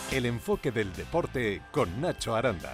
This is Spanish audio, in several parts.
El enfoque del deporte con Nacho Aranda.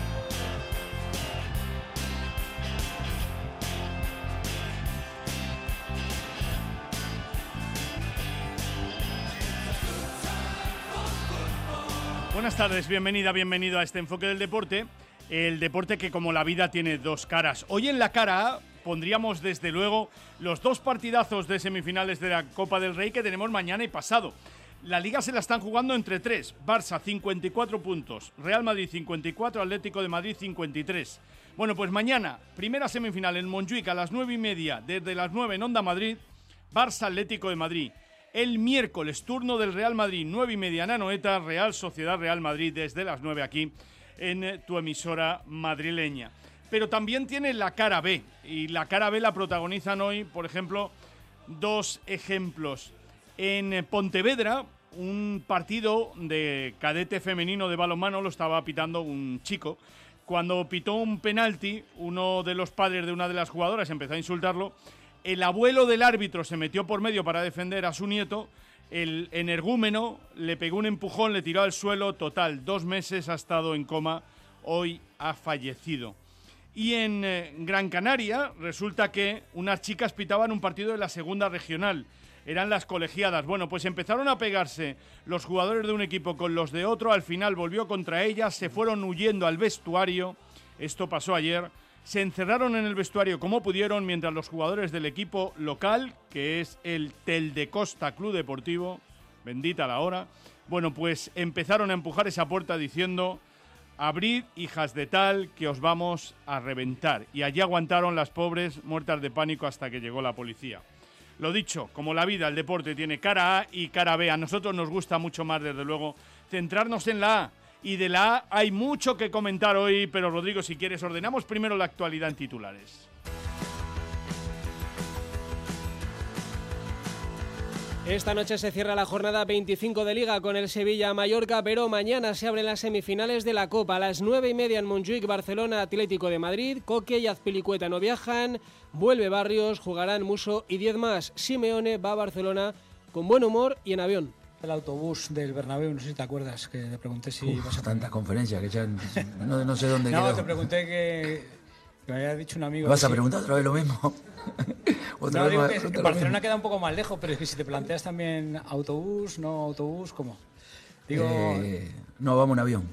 Buenas tardes, bienvenido a este enfoque del deporte. El deporte que, como la vida, tiene dos caras. Hoy en la cara A pondríamos desde luego los dos partidazos de semifinales de la Copa del Rey que tenemos mañana y pasado. La Liga se la están jugando entre tres. Barça 54 puntos, Real Madrid 54, Atlético de Madrid 53. Bueno, pues mañana, primera semifinal en Montjuic a las 9:30, desde las 9 en Onda Madrid, Barça Atlético de Madrid. El miércoles, turno del Real Madrid, 9:30 en Anoeta, Real Sociedad Real Madrid, desde las 9 aquí en tu emisora madrileña. Pero también tiene la cara B, y la cara B la protagonizan hoy, por ejemplo, dos ejemplos. En Pontevedra, un partido de cadete femenino de balonmano lo estaba pitando un chico. Cuando pitó un penalti, uno de los padres de una de las jugadoras empezó a insultarlo. El abuelo del árbitro se metió por medio para defender a su nieto. El energúmeno le pegó un empujón, le tiró al suelo. Total, 2 meses ha estado en coma. Hoy ha fallecido. Y en Gran Canaria resulta que unas chicas pitaban un partido de la segunda regional. Eran las colegiadas. Bueno, pues empezaron a pegarse los jugadores de un equipo con los de otro. Al final volvió contra ellas, se fueron huyendo al vestuario. Esto pasó ayer. Se encerraron en el vestuario como pudieron mientras los jugadores del equipo local, que es el Tel de Costa Club Deportivo, bendita la hora, bueno, pues empezaron a empujar esa puerta diciendo: abrid, hijas de tal, que os vamos a reventar. Y allí aguantaron las pobres muertas de pánico hasta que llegó la policía. Lo dicho, como la vida, el deporte tiene cara A y cara B. A nosotros nos gusta mucho más, desde luego, centrarnos en la A. Y de la A hay mucho que comentar hoy, pero Rodrigo, si quieres, ordenamos primero la actualidad en titulares. Esta noche se cierra la jornada 25 de Liga con el Sevilla-Mallorca, pero mañana se abren las semifinales de la Copa. A las 9:30 en Montjuic, Barcelona, Atlético de Madrid. Coque y Azpilicueta no viajan. Vuelve Barrios, jugarán Muso y 10 más. Simeone va a Barcelona con buen humor y en avión. El autobús del Bernabéu, no sé si te acuerdas, que te pregunté si vas a... Tantas conferencias que ya no sé dónde quedó. No, te pregunté que me había dicho un amigo... ¿Vas a preguntar otra vez lo mismo? No, digo que Barcelona queda un poco más lejos, pero es que si te planteas también autobús, no autobús, ¿cómo? Digo... No, vamos en avión.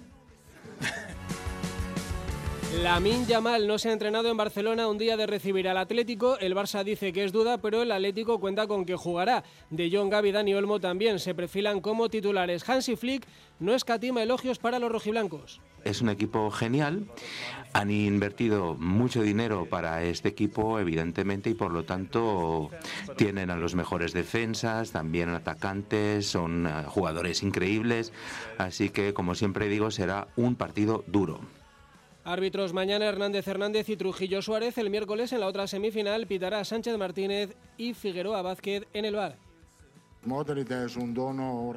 Lamine Yamal no se ha entrenado en Barcelona un día de recibir al Atlético. El Barça dice que es duda, pero el Atlético cuenta con que jugará. De Jong, Gavi, Dani Olmo también se perfilan como titulares. Hansi Flick no escatima elogios para los rojiblancos. Es un equipo genial, han invertido mucho dinero para este equipo, evidentemente, y por lo tanto tienen a los mejores defensas, también atacantes, son jugadores increíbles, así que, como siempre digo, será un partido duro. Árbitros mañana Hernández y Trujillo Suárez. El miércoles en la otra semifinal pitará Sánchez Martínez y Figueroa Vázquez en el VAR. Modric es un dono.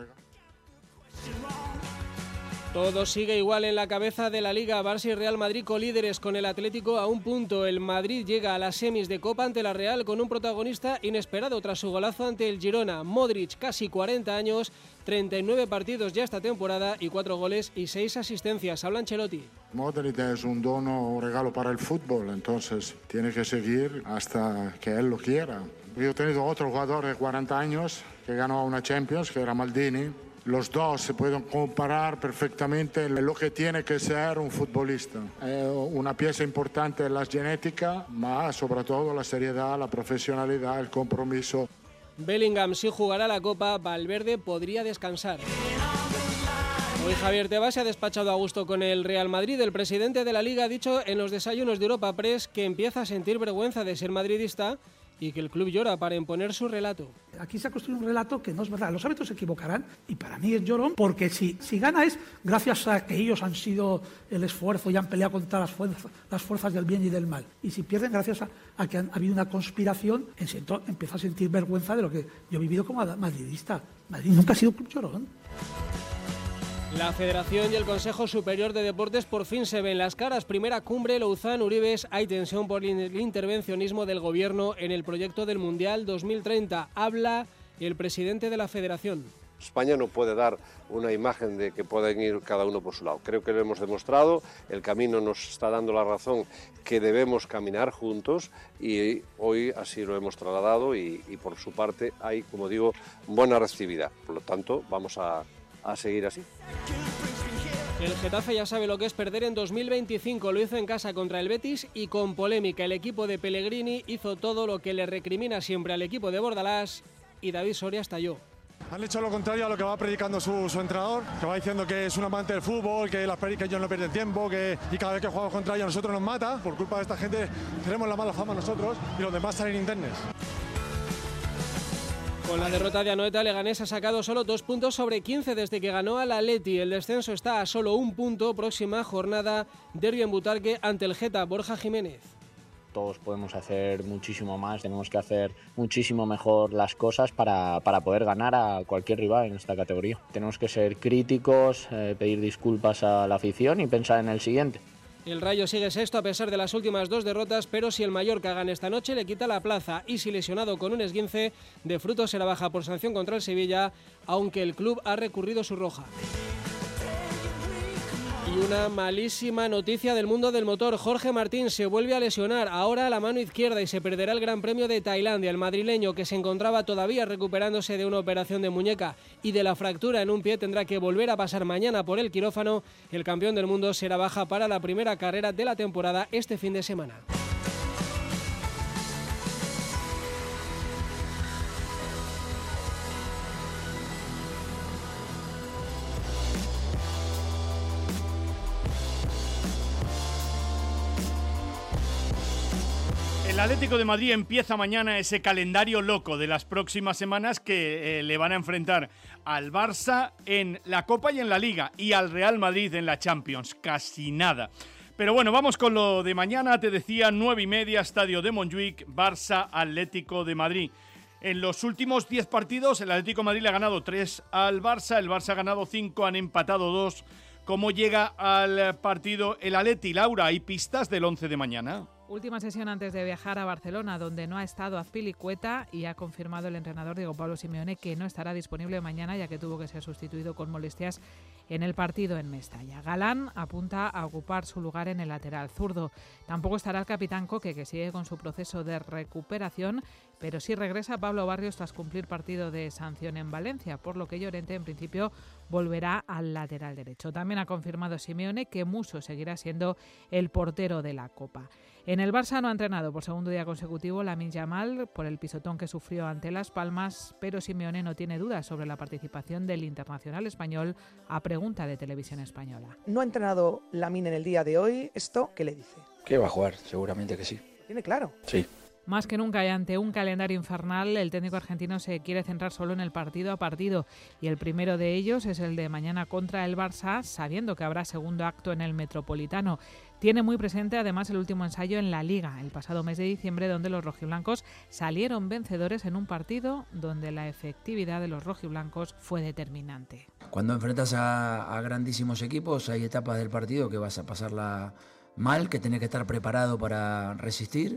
Todo sigue igual en la cabeza de la Liga. Barça y Real Madrid colíderes con el Atlético a un punto. El Madrid llega a las semis de Copa ante la Real con un protagonista inesperado tras su golazo ante el Girona. Modric, casi 40 años, 39 partidos ya esta temporada y 4 goles y 6 asistencias. Habla Ancelotti. Modric es un dono, un regalo para el fútbol, entonces tiene que seguir hasta que él lo quiera. Yo he tenido otro jugador de 40 años que ganó una Champions, que era Maldini. Los dos se pueden comparar perfectamente lo que tiene que ser un futbolista. Una pieza importante es la genética, más sobre todo la seriedad, la profesionalidad, el compromiso. Bellingham sí jugará la Copa, Valverde podría descansar. Hoy Javier Tebas se ha despachado a gusto con el Real Madrid. El presidente de la Liga ha dicho en los desayunos de Europa Press que empieza a sentir vergüenza de ser madridista y que el club llora para imponer su relato. Aquí se ha construido un relato que no es verdad. Los árbitros se equivocarán y para mí es llorón porque si gana es gracias a que ellos han sido el esfuerzo y han peleado contra las fuerzas del bien y del mal. Y si pierden gracias a que ha habido una conspiración, empiezo a sentir vergüenza de lo que yo he vivido como madridista. Madrid nunca ha sido un club llorón. La Federación y el Consejo Superior de Deportes por fin se ven las caras. Primera cumbre Louzán-Uribes. Hay tensión por el intervencionismo del gobierno en el proyecto del Mundial 2030. Habla el presidente de la Federación. España no puede dar una imagen de que pueden ir cada uno por su lado. Creo que lo hemos demostrado, el camino nos está dando la razón que debemos caminar juntos y hoy así lo hemos trasladado y por su parte hay, como digo, buena receptividad. Por lo tanto, vamos a seguir así. El Getafe ya sabe lo que es perder en 2025, lo hizo en casa contra el Betis y con polémica. El equipo de Pellegrini hizo todo lo que le recrimina siempre al equipo de Bordalás y David Soria estalló. Han hecho lo contrario a lo que va predicando su entrenador, que va diciendo que es un amante del fútbol, que ellos no pierden tiempo, y cada vez que jugamos contra ellos nosotros nos mata. Por culpa de esta gente tenemos la mala fama nosotros y los demás salen internos. Con la derrota de Anoeta, Leganés ha sacado solo 2 puntos sobre 15 desde que ganó al Atleti. El descenso está a solo 1 punto. Próxima jornada, derbi en Butarque ante el Geta. Borja Jiménez. Todos podemos hacer muchísimo más, tenemos que hacer muchísimo mejor las cosas para poder ganar a cualquier rival en esta categoría. Tenemos que ser críticos, pedir disculpas a la afición y pensar en el siguiente. El Rayo sigue sexto a pesar de las últimas 2 derrotas, pero si el Mallorca gana esta noche le quita la plaza y si lesionado con un esguince, de Frutos será baja por sanción contra el Sevilla, aunque el club ha recurrido su roja. Y una malísima noticia del mundo del motor. Jorge Martín se vuelve a lesionar, ahora a la mano izquierda, y se perderá el Gran Premio de Tailandia. El madrileño, que se encontraba todavía recuperándose de una operación de muñeca y de la fractura en un pie, tendrá que volver a pasar mañana por el quirófano. El campeón del mundo será baja para la primera carrera de la temporada este fin de semana. El Atlético de Madrid empieza mañana ese calendario loco de las próximas semanas que le van a enfrentar al Barça en la Copa y en la Liga y al Real Madrid en la Champions. Casi nada. Pero bueno, vamos con lo de mañana. Te decía, 9:30, Estadio de Montjuic, Barça Atlético de Madrid. En los últimos 10 partidos, el Atlético de Madrid le ha ganado 3 al Barça, el Barça ha ganado 5, han empatado 2. ¿Cómo llega al partido el Atleti? Laura, ¿hay pistas del 11 de mañana? Última sesión antes de viajar a Barcelona, donde no ha estado Azpilicueta, y ha confirmado el entrenador Diego Pablo Simeone que no estará disponible mañana, ya que tuvo que ser sustituido con molestias en el partido en Mestalla. Galán apunta a ocupar su lugar en el lateral zurdo. Tampoco estará el capitán Coque, que sigue con su proceso de recuperación, pero sí regresa Pablo Barrios tras cumplir partido de sanción en Valencia, por lo que Llorente en principio volverá al lateral derecho. También ha confirmado Simeone que Musso seguirá siendo el portero de la Copa. En el Barça no ha entrenado por segundo día consecutivo Lamine Yamal por el pisotón que sufrió ante Las Palmas, pero Simeone no tiene dudas sobre la participación del internacional español a pregunta de Televisión Española. ¿No ha entrenado Lamine en el día de hoy? ¿Esto qué le dice? Que va a jugar, seguramente que sí. ¿Tiene claro? Sí. Más que nunca y ante un calendario infernal, el técnico argentino se quiere centrar solo en el partido a partido, y el primero de ellos es el de mañana contra el Barça, sabiendo que habrá segundo acto en el Metropolitano. Tiene muy presente además el último ensayo en la Liga, el pasado mes de diciembre, donde los rojiblancos salieron vencedores en un partido donde la efectividad de los rojiblancos fue determinante. Cuando enfrentas a grandísimos equipos hay etapas del partido que vas a pasarla mal, que tenés que estar preparado para resistir.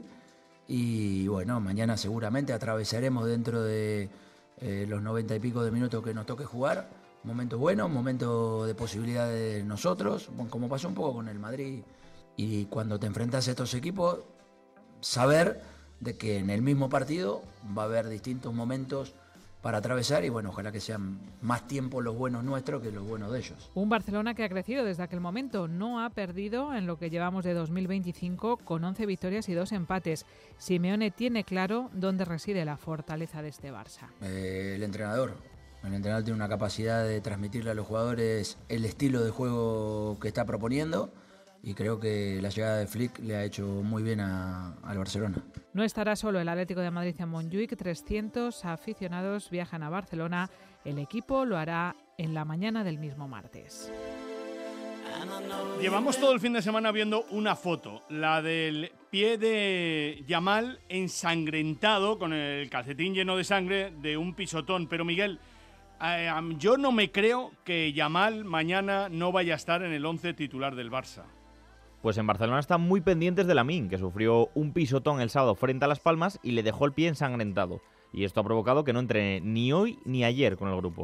Y bueno, mañana seguramente atravesaremos dentro de los 90 y pico de minutos que nos toque jugar. Momento bueno, momento de posibilidad de nosotros, como pasó un poco con el Madrid. Y cuando te enfrentas a estos equipos, saber de que en el mismo partido va a haber distintos momentos para atravesar y bueno, ojalá que sean más tiempo los buenos nuestros que los buenos de ellos. Un Barcelona que ha crecido desde aquel momento, no ha perdido en lo que llevamos de 2025 con 11 victorias y 2 empates. Simeone tiene claro dónde reside la fortaleza de este Barça. El entrenador tiene una capacidad de transmitirle a los jugadores el estilo de juego que está proponiendo. Y creo que la llegada de Flick le ha hecho muy bien al Barcelona. No estará solo el Atlético de Madrid en Montjuic, 300 aficionados viajan a Barcelona. El equipo lo hará en la mañana del mismo martes. Llevamos todo el fin de semana viendo una foto, la del pie de Yamal ensangrentado, con el calcetín lleno de sangre, de un pisotón. Pero Miguel, yo no me creo que Yamal mañana no vaya a estar en el 11 titular del Barça. Pues en Barcelona están muy pendientes de Lamine, que sufrió un pisotón el sábado frente a Las Palmas y le dejó el pie ensangrentado. Y esto ha provocado que no entrene ni hoy ni ayer con el grupo.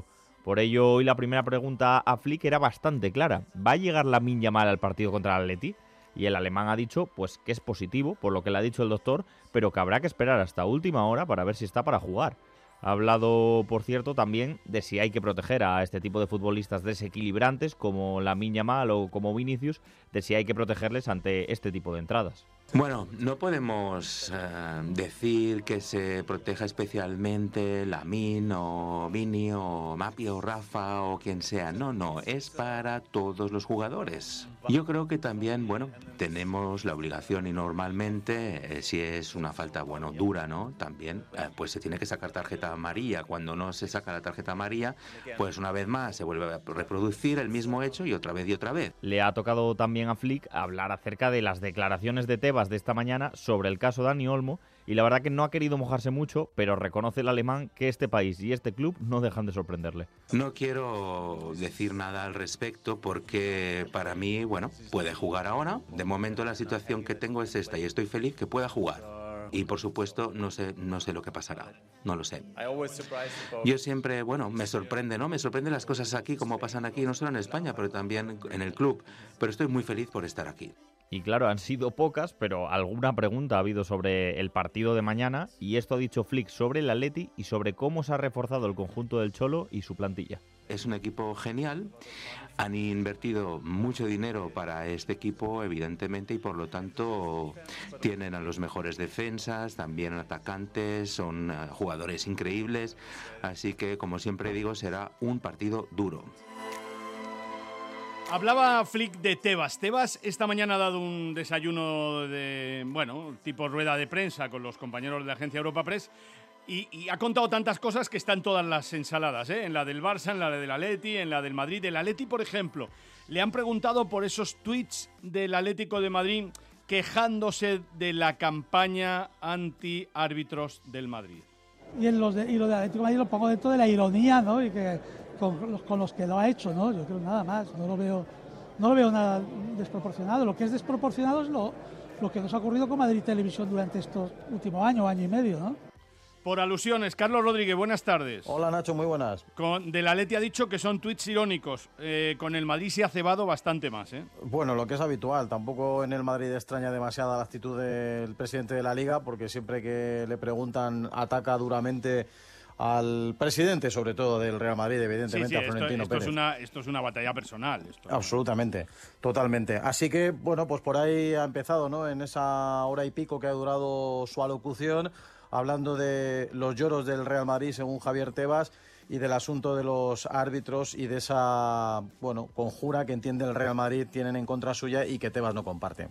Por ello, hoy la primera pregunta a Flick era bastante clara. ¿Va a llegar Lamine Yamal al partido contra el Atleti? Y el alemán ha dicho pues que es positivo, por lo que le ha dicho el doctor, pero que habrá que esperar hasta última hora para ver si está para jugar. Ha hablado, por cierto, también de si hay que proteger a este tipo de futbolistas desequilibrantes como Lamine Yamal o como Vinicius, de si hay que protegerles ante este tipo de entradas. Bueno, no podemos decir que se proteja especialmente Lamine o Vini o Mapi o Rafa o quien sea. No, es para todos los jugadores. Yo creo que también, bueno, tenemos la obligación y normalmente, si es una falta, bueno, dura, ¿no? También, pues se tiene que sacar tarjeta amarilla. Cuando no se saca la tarjeta amarilla, pues una vez más se vuelve a reproducir el mismo hecho y otra vez y otra vez. Le ha tocado también a Flick hablar acerca de las declaraciones de Tebas de esta mañana sobre el caso Dani Olmo y la verdad que no ha querido mojarse mucho, pero reconoce el alemán que este país y este club no dejan de sorprenderle. No quiero decir nada al respecto porque para mí, bueno, puede jugar ahora. De momento la situación que tengo es esta y estoy feliz que pueda jugar. Y por supuesto no sé lo que pasará, no lo sé. Yo siempre, bueno, me sorprende, ¿no? Me sorprenden las cosas aquí como pasan aquí, no solo en España, pero también en el club. Pero estoy muy feliz por estar aquí. Y claro, han sido pocas, pero alguna pregunta ha habido sobre el partido de mañana y esto ha dicho Flick sobre el Atleti y sobre cómo se ha reforzado el conjunto del Cholo y su plantilla. Es un equipo genial, han invertido mucho dinero para este equipo, evidentemente, y por lo tanto tienen a los mejores defensas, también atacantes, son jugadores increíbles, así que, como siempre digo, será un partido duro. Hablaba Flick de Tebas. Tebas esta mañana ha dado un desayuno de, bueno, tipo rueda de prensa con los compañeros de la agencia Europa Press y ha contado tantas cosas que están todas las ensaladas, ¿eh? En la del Barça, en la del Atleti, en la del Madrid. Del Atleti, por ejemplo, le han preguntado por esos tweets del Atlético de Madrid quejándose de la campaña anti-árbitros del Madrid. Y lo de Atlético de Madrid lo pongo dentro de la ironía, ¿no? Y que con los que lo ha hecho, ¿no? Yo creo nada más, no lo veo nada desproporcionado. Lo que es desproporcionado es lo que nos ha ocurrido con Madrid Televisión durante estos últimos año y medio, ¿no? Por alusiones, Carlos Rodríguez, buenas tardes. Hola Nacho, muy buenas. Del Atleti ha dicho que son tuits irónicos. Con el Madrid se ha cebado bastante más, ¿eh? Bueno, lo que es habitual. Tampoco en el Madrid extraña demasiada la actitud del presidente de la Liga, porque siempre que le preguntan ataca duramente al presidente, sobre todo del Real Madrid, evidentemente, a Florentino Pérez. Esto es una batalla personal. Absolutamente, totalmente. Así que, bueno, pues por ahí ha empezado, ¿no? En esa hora y pico que ha durado su alocución, hablando de los lloros del Real Madrid, según Javier Tebas, y del asunto de los árbitros y de esa, bueno, conjura que entiende el Real Madrid tienen en contra suya y que Tebas no comparte.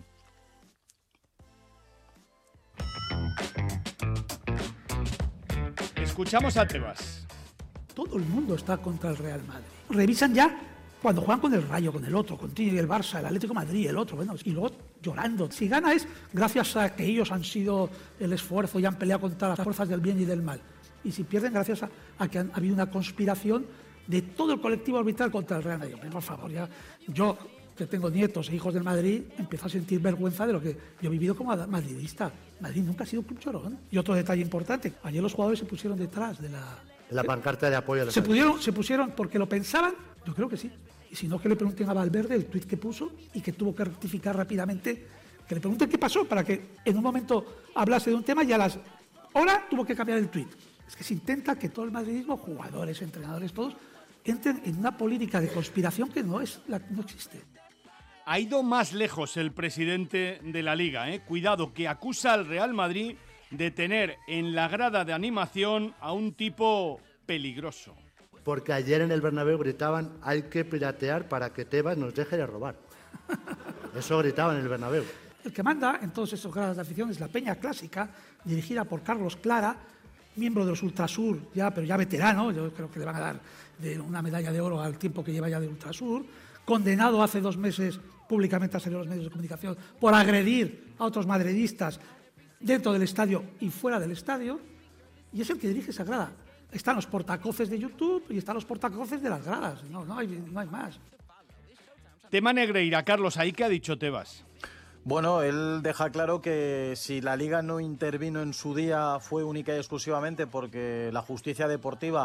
Escuchamos a Tebas. Todo el mundo está contra el Real Madrid. Revisan ya cuando juegan con el Rayo, con el otro, con el Barça, el Atlético de Madrid, el otro, bueno, y luego llorando. Si gana es gracias a que ellos han sido el esfuerzo y han peleado contra las fuerzas del bien y del mal. Y si pierden, gracias a que ha habido una conspiración de todo el colectivo arbitral contra el Real Madrid. Por favor, ya yo, que tengo nietos e hijos del Madrid, empiezo a sentir vergüenza de lo que yo he vivido como madridista. Madrid nunca ha sido un club llorón. Y otro detalle importante, ayer los jugadores se pusieron detrás de la pancarta de apoyo. Se pusieron porque lo pensaban, yo creo que sí. Y si no, que le pregunten a Valverde el tuit que puso y que tuvo que rectificar rápidamente, que le pregunten qué pasó para que en un momento hablase de un tema y a las horas tuvo que cambiar el tuit. Es que se intenta que todo el madridismo, jugadores, entrenadores, todos, entren en una política de conspiración que no existe. Ha ido más lejos el presidente de la Liga, ¿eh? Cuidado, que acusa al Real Madrid de tener en la grada de animación a un tipo peligroso. Porque ayer en el Bernabéu gritaban hay que piratear para que Tebas nos deje de robar. Eso gritaban en el Bernabéu. El que manda en todos esos grados de afición es la Peña Clásica, dirigida por Carlos Clara, miembro de los Ultrasur, pero ya veterano. Yo creo que le van a dar una medalla de oro al tiempo que lleva ya de Ultrasur, condenado hace 2 meses públicamente a salir a los medios de comunicación por agredir a otros madridistas dentro del estadio y fuera del estadio, y es el que dirige esa grada. Están los portacoces de YouTube y están los portacoces de las gradas. No hay más. Tema Negreira, Carlos, ¿ahí qué ha dicho Tebas? Bueno, él deja claro que si la Liga no intervino en su día fue única y exclusivamente porque la justicia deportiva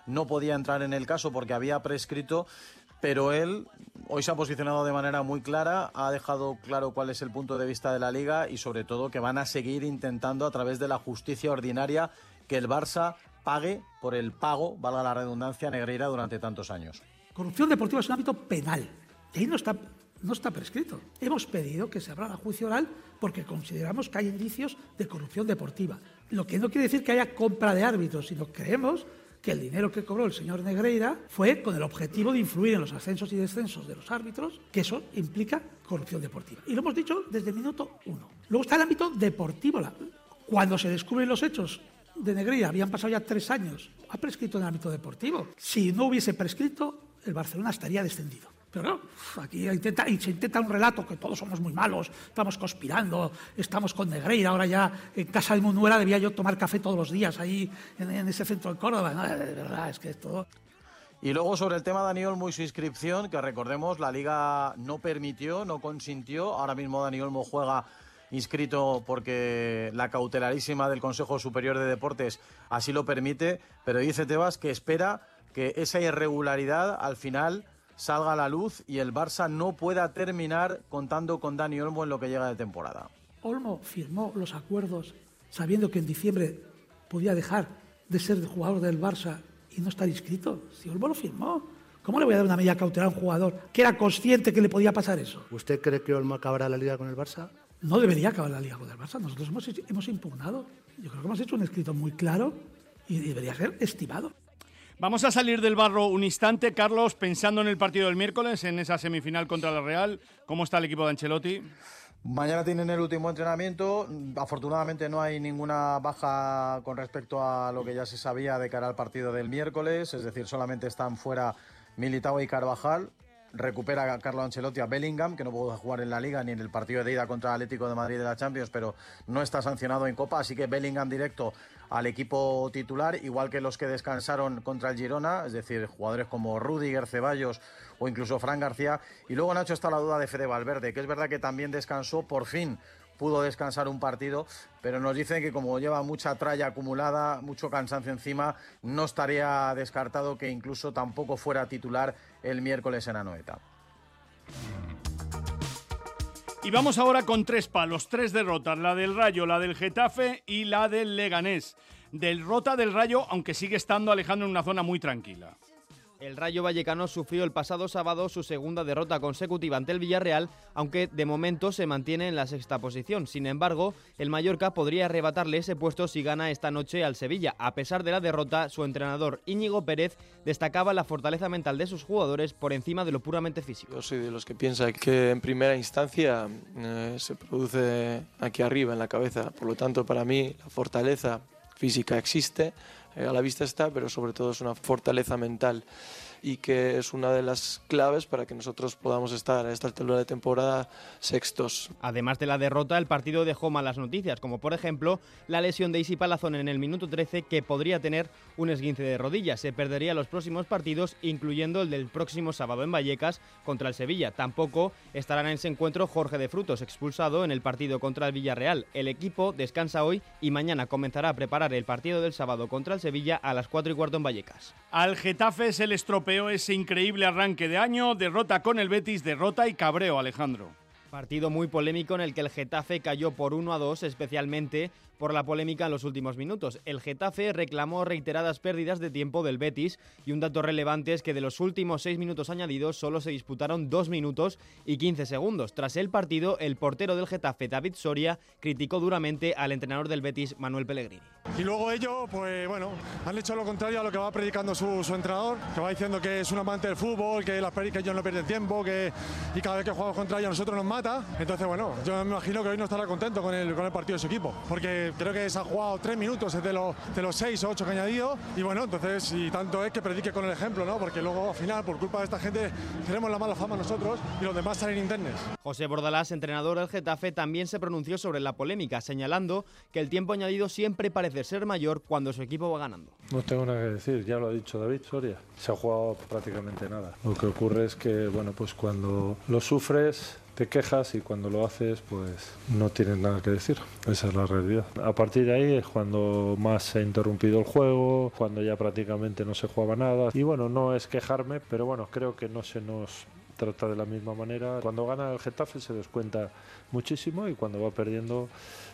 no podía entrar en el caso porque había prescrito, pero él hoy se ha posicionado de manera muy clara, ha dejado claro cuál es el punto de vista de la Liga y sobre todo que van a seguir intentando a través de la justicia ordinaria que el Barça pague por el pago, valga la redundancia, a Negreira durante tantos años. Corrupción deportiva es un ámbito penal y ahí no está prescrito. Hemos pedido que se abra la juicio oral porque consideramos que hay indicios de corrupción deportiva. Lo que no quiere decir que haya compra de árbitros, sino creemos que el dinero que cobró el señor Negreira fue con el objetivo de influir en los ascensos y descensos de los árbitros, que eso implica corrupción deportiva. Y lo hemos dicho desde el minuto 1. Luego está el ámbito deportivo. Cuando se descubren los hechos de Negreira, habían pasado ya 3 años, ha prescrito en el ámbito deportivo. Si no hubiese prescrito, el Barcelona estaría descendido. Pero no, aquí se intenta un relato que todos somos muy malos, estamos conspirando, estamos con Negreira, ahora ya en casa de Munuera debía yo tomar café todos los días ahí en ese centro de Córdoba. No, de verdad, es que es todo... Y luego sobre el tema de Dani Olmo y su inscripción, que recordemos, la Liga no permitió, no consintió. Ahora mismo Dani Olmo juega inscrito porque la cautelarísima del Consejo Superior de Deportes así lo permite, pero dice Tebas que espera que esa irregularidad al final salga a la luz y el Barça no pueda terminar contando con Dani Olmo en lo que llega de temporada. Olmo firmó los acuerdos sabiendo que en diciembre podía dejar de ser jugador del Barça y no estar inscrito. Si Olmo lo firmó, ¿cómo le voy a dar una medida cautelar a un jugador que era consciente que le podía pasar eso? ¿Usted cree que Olmo acabará la Liga con el Barça? No debería acabar la Liga con el Barça. Nosotros hemos impugnado. Yo creo que hemos hecho un escrito muy claro y debería ser estimado. Vamos a salir del barro un instante, Carlos, pensando en el partido del miércoles, en esa semifinal contra la Real. ¿Cómo está el equipo de Ancelotti? Mañana tienen el último entrenamiento. Afortunadamente no hay ninguna baja con respecto a lo que ya se sabía de cara al partido del miércoles. Es decir, solamente están fuera Militao y Carvajal. Recupera a Carlo Ancelotti a Bellingham, que no pudo jugar en la Liga ni en el partido de ida contra el Atlético de Madrid de la Champions, pero no está sancionado en Copa, así que Bellingham directo al equipo titular, igual que los que descansaron contra el Girona, es decir, jugadores como Rüdiger, Ceballos o incluso Fran García. Y luego, Nacho, está la duda de Fede Valverde, que es verdad que también descansó, por fin pudo descansar un partido, pero nos dicen que como lleva mucha tralla acumulada, mucho cansancio encima, no estaría descartado que incluso tampoco fuera titular el miércoles en Anoeta. Y vamos ahora con 3 palos, 3 derrotas, la del Rayo, la del Getafe y la del Leganés. Derrota del Rayo, aunque sigue estando Alejandro en una zona muy tranquila. El Rayo Vallecano sufrió el pasado sábado su segunda derrota consecutiva ante el Villarreal, aunque de momento se mantiene en la 6ª posición. Sin embargo, el Mallorca podría arrebatarle ese puesto si gana esta noche al Sevilla. A pesar de la derrota, su entrenador Íñigo Pérez destacaba la fortaleza mental de sus jugadores por encima de lo puramente físico. Yo soy de los que piensa que en primera instancia se produce aquí arriba en la cabeza. Por lo tanto, para mí la fortaleza física existe, a la vista está, pero sobre todo es una fortaleza mental y que es una de las claves para que nosotros podamos estar a esta altura de temporada sextos. Además de la derrota, el partido dejó malas noticias, como por ejemplo la lesión de Isi Palazón en el minuto 13, que podría tener un esguince de rodilla. Se perdería los próximos partidos, incluyendo el del próximo sábado en Vallecas contra el Sevilla. Tampoco estarán en ese encuentro Jorge de Frutos, expulsado en el partido contra el Villarreal. El equipo descansa hoy y mañana comenzará a preparar el partido del sábado contra el Sevilla a las 4:15 en Vallecas. Al Getafe se le estropeó ese increíble arranque de año, derrota con el Betis, derrota y cabreo, Alejandro. Partido muy polémico en el que el Getafe cayó por 1-2, especialmente por la polémica en los últimos minutos. El Getafe reclamó reiteradas pérdidas de tiempo del Betis y un dato relevante es que de los últimos 6 minutos añadidos solo se disputaron 2 minutos y 15 segundos. Tras el partido, el portero del Getafe, David Soria, criticó duramente al entrenador del Betis, Manuel Pellegrini. Y luego ellos, pues bueno, han hecho lo contrario a lo que va predicando su entrenador, que va diciendo que es un amante del fútbol, que las pérdidas ellos no pierden tiempo, y cada vez que jugamos contra ellos nosotros nos mata. Entonces, bueno, yo me imagino que hoy no estará contento con el partido de su equipo, porque creo que se ha jugado 3 minutos de los 6 o 8 que ha añadido, y bueno, entonces, y tanto es que predique con el ejemplo, ¿no? Porque luego al final, por culpa de esta gente, tenemos la mala fama nosotros y los demás salen internos. José Bordalás, entrenador del Getafe, también se pronunció sobre la polémica, señalando que el tiempo añadido siempre parece ser mayor cuando su equipo va ganando. No tengo nada que decir, ya lo ha dicho David Soria, se ha jugado prácticamente nada. Lo que ocurre es que, bueno, pues cuando lo sufres te quejas y cuando lo haces pues no tienes nada que decir. Esa es la realidad. A partir de ahí es cuando más se ha interrumpido el juego, cuando ya prácticamente no se jugaba nada. Y bueno, no es quejarme, pero bueno, creo que no se nos trata de la misma manera. Cuando gana el Getafe se descuenta muchísimo y cuando va perdiendo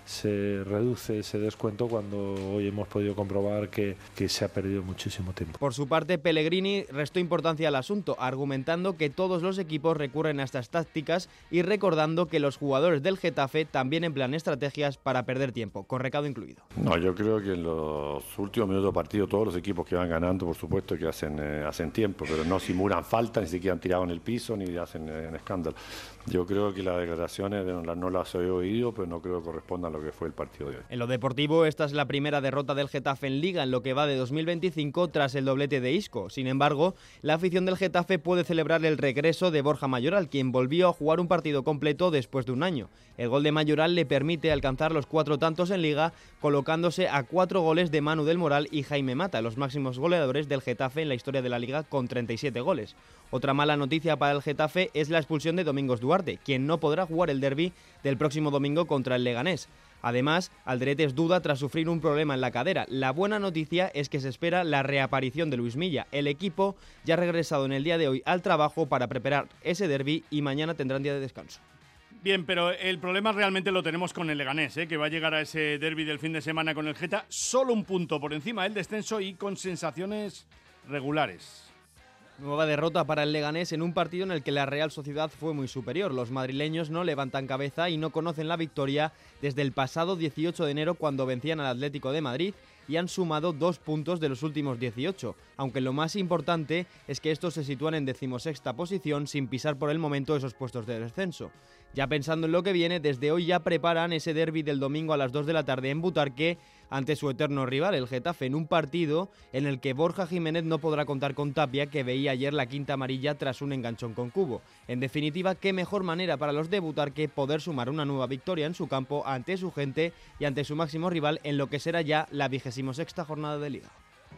se reduce ese descuento, cuando hoy hemos podido comprobar que se ha perdido muchísimo tiempo. Por su parte, Pellegrini restó importancia al asunto, argumentando que todos los equipos recurren a estas tácticas y recordando que los jugadores del Getafe también emplean estrategias para perder tiempo, con recado incluido. No, yo creo que en los últimos minutos del partido todos los equipos que van ganando, por supuesto que hacen tiempo, pero no simulan falta, ni siquiera han tirado en el piso, ni hacen escándalo. Yo creo que las declaraciones no las he oído, pero no creo que correspondan a lo que fue el partido de hoy. En lo deportivo, esta es la primera derrota del Getafe en Liga en lo que va de 2025 tras el doblete de Isco. Sin embargo, la afición del Getafe puede celebrar el regreso de Borja Mayoral, quien volvió a jugar un partido completo después de un año. El gol de Mayoral le permite alcanzar los 4 tantos en Liga, colocándose a 4 goles de Manu del Moral y Jaime Mata, los máximos goleadores del Getafe en la historia de la Liga, con 37 goles. Otra mala noticia para el Getafe es la expulsión de Domingos Duarte, quien no podrá jugar el derbi del próximo domingo contra el Leganés. Además, Alderete duda tras sufrir un problema en la cadera. La buena noticia es que se espera la reaparición de Luis Milla. El equipo ya ha regresado en el día de hoy al trabajo para preparar ese derbi y mañana tendrán día de descanso. Bien, pero el problema realmente lo tenemos con el Leganés, que va a llegar a ese derbi del fin de semana con el Geta, solo un punto por encima del descenso y con sensaciones regulares. Nueva derrota para el Leganés en un partido en el que la Real Sociedad fue muy superior. Los madrileños no levantan cabeza y no conocen la victoria desde el pasado 18 de enero cuando vencían al Atlético de Madrid y han sumado 2 puntos de los últimos 18, aunque lo más importante es que estos se sitúan en 16ª posición sin pisar por el momento esos puestos de descenso. Ya pensando en lo que viene, desde hoy ya preparan ese derbi del domingo a las 2 de la tarde en Butarque ante su eterno rival, el Getafe, en un partido en el que Borja Jiménez no podrá contar con Tapia, que veía ayer la quinta amarilla tras un enganchón con Cubo. En definitiva, qué mejor manera para los de Butarque poder sumar una nueva victoria en su campo ante su gente y ante su máximo rival en lo que será ya la 26ª jornada de Liga.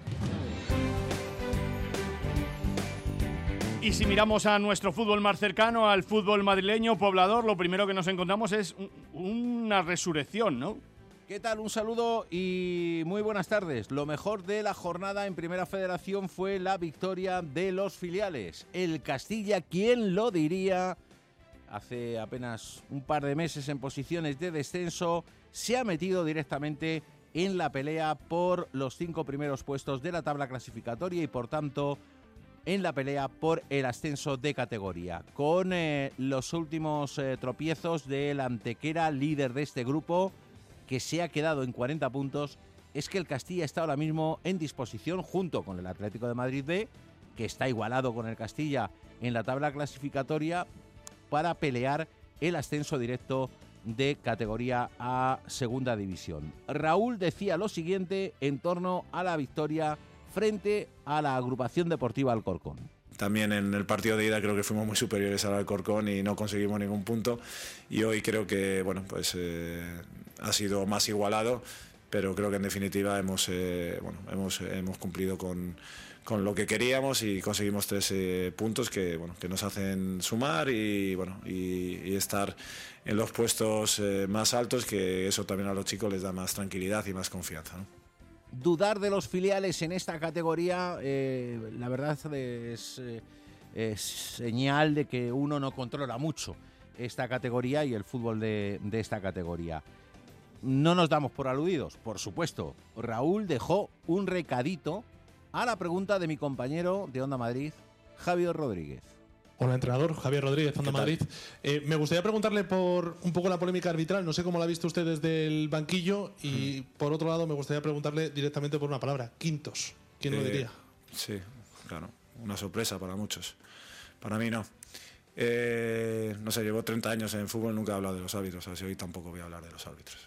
Y si miramos a nuestro fútbol más cercano, al fútbol madrileño poblador, lo primero que nos encontramos es una resurrección, ¿no? ¿Qué tal? Un saludo y muy buenas tardes. Lo mejor de la jornada en Primera Federación fue la victoria de los filiales. El Castilla, ¿quién lo diría? Hace apenas un par de meses en posiciones de descenso, se ha metido directamente en la pelea por los 5 primeros puestos de la tabla clasificatoria y por tanto en la pelea por el ascenso de categoría. Con los últimos tropiezos del Antequera, líder de este grupo, que se ha quedado en 40 puntos, es que el Castilla está ahora mismo en disposición, junto con el Atlético de Madrid B, que está igualado con el Castilla en la tabla clasificatoria, para pelear el ascenso directo de categoría a Segunda División. Raúl decía lo siguiente en torno a la victoria frente a la agrupación deportiva Alcorcón. También en el partido de ida creo que fuimos muy superiores al Alcorcón y no conseguimos ningún punto, y hoy creo que ha sido más igualado, pero creo que en definitiva hemos cumplido con lo que queríamos y conseguimos 3 puntos que nos hacen sumar y estar en los puestos más altos, que eso también a los chicos les da más tranquilidad y más confianza, ¿no? Dudar de los filiales en esta categoría, la verdad es señal de que uno no controla mucho esta categoría y el fútbol de esta categoría. No nos damos por aludidos, por supuesto. Raúl dejó un recadito a la pregunta de mi compañero de Onda Madrid, Javier Rodríguez. Hola, entrenador. Javier Rodríguez, Onda Madrid. Me gustaría preguntarle por un poco la polémica arbitral. No sé cómo la ha visto usted desde el banquillo. Y por otro lado, me gustaría preguntarle directamente por una palabra. Quintos. ¿Quién lo diría? Sí, claro. Una sorpresa para muchos. Para mí no. No sé, llevo 30 años en fútbol, nunca he hablado de los árbitros. Así hoy tampoco voy a hablar de los árbitros.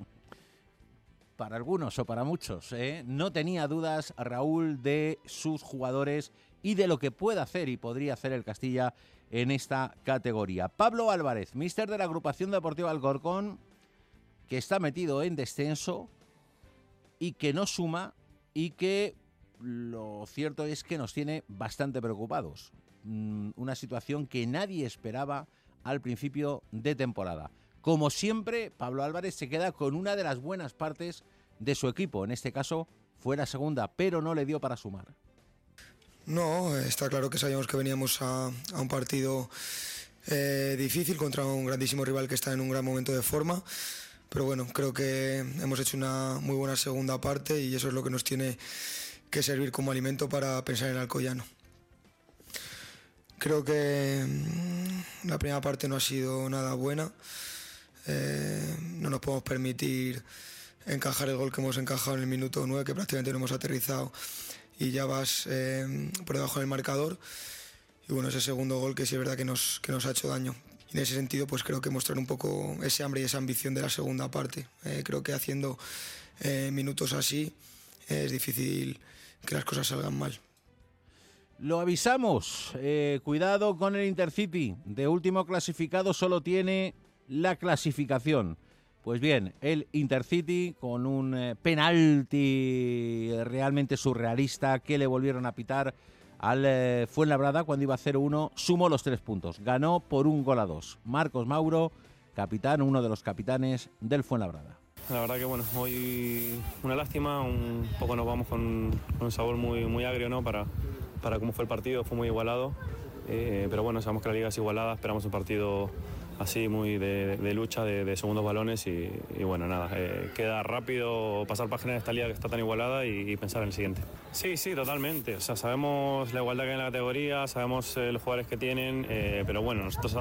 Para algunos o para muchos, no tenía dudas Raúl de sus jugadores y de lo que puede hacer y podría hacer el Castilla en esta categoría. Pablo Álvarez, míster de la agrupación deportiva Alcorcón, que está metido en descenso y que no suma, y que lo cierto es que nos tiene bastante preocupados. Una situación que nadie esperaba al principio de temporada. Como siempre, Pablo Álvarez se queda con una de las buenas partes de su equipo. En este caso fue la segunda, pero no le dio para sumar. No, está claro que sabíamos que veníamos a un partido difícil contra un grandísimo rival que está en un gran momento de forma. Pero bueno, creo que hemos hecho una muy buena segunda parte y eso es lo que nos tiene que servir como alimento para pensar en el Alcoyano. Creo que la primera parte no ha sido nada buena. No nos podemos permitir encajar el gol que hemos encajado en el minuto 9, que prácticamente no hemos aterrizado y ya vas por debajo del marcador. Y bueno, ese segundo gol que sí es verdad que nos ha hecho daño. Y en ese sentido, pues creo que mostrar un poco ese hambre y esa ambición de la segunda parte. Creo que haciendo minutos así es difícil que las cosas salgan mal. Lo avisamos, cuidado con el Intercity. De último clasificado solo tiene la clasificación. Pues bien, el Intercity con un penalti realmente surrealista que le volvieron a pitar al Fuenlabrada cuando iba 0-1, sumó los 3 puntos. Ganó por 1-2. Marcos Mauro, capitán, uno de los capitanes del Fuenlabrada. La verdad que bueno, hoy una lástima, un poco nos vamos con un sabor muy agrio, ¿no? Para cómo fue el partido, fue muy igualado. Pero bueno, sabemos que la liga es igualada, esperamos un partido así muy de lucha, de segundos balones y bueno, nada, queda rápido pasar página de esta liga que está tan igualada y pensar en el siguiente. Sí, totalmente, o sea, sabemos la igualdad que hay en la categoría, sabemos los jugadores que tienen, pero bueno, nosotros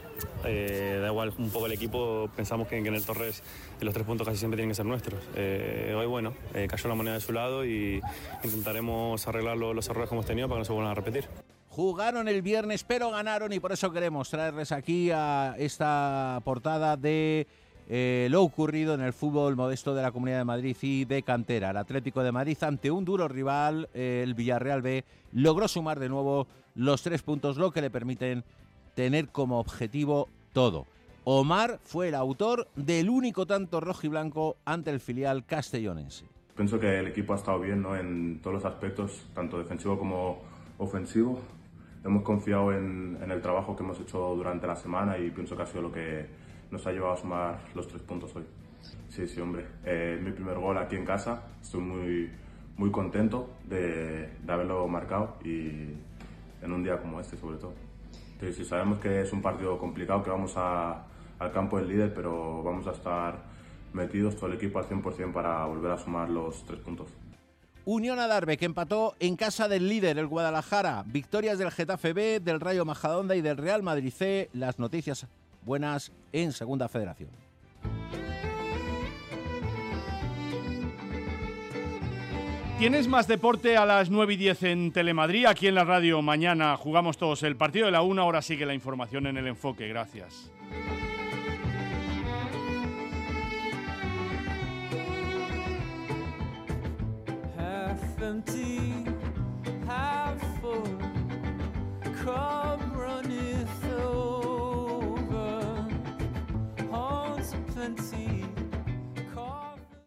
da igual un poco el equipo, pensamos que en el Torres los 3 puntos casi siempre tienen que ser nuestros. Hoy bueno, cayó la moneda de su lado y intentaremos arreglar los errores que hemos tenido para que no se vuelvan a repetir. Jugaron el viernes, pero ganaron y por eso queremos traerles aquí a esta portada de lo ocurrido en el fútbol modesto de la Comunidad de Madrid y de cantera. El Atlético de Madrid, ante un duro rival, el Villarreal B, logró sumar de nuevo los 3 puntos, lo que le permiten tener como objetivo todo. Omar fue el autor del único tanto rojiblanco ante el filial castellonense. Pienso que el equipo ha estado bien, ¿no?, en todos los aspectos, tanto defensivo como ofensivo. Hemos confiado en el trabajo que hemos hecho durante la semana y pienso que ha sido lo que nos ha llevado a sumar los 3 puntos hoy. Sí, hombre. Es mi primer gol aquí en casa. Estoy muy contento de haberlo marcado y en un día como este, sobre todo. Sí, sabemos que es un partido complicado, que vamos al campo del líder, pero vamos a estar metidos todo el equipo al 100% para volver a sumar los 3 puntos. Unión Adarve, que empató en casa del líder, el Guadalajara. Victorias del Getafe B, del Rayo Majadahonda y del Real Madrid C. Las noticias buenas en Segunda Federación. Tienes más deporte a las 9:10 en Telemadrid. Aquí en la radio mañana jugamos todos el partido de la 1. Ahora sigue la información en El Enfoque. Gracias. Empty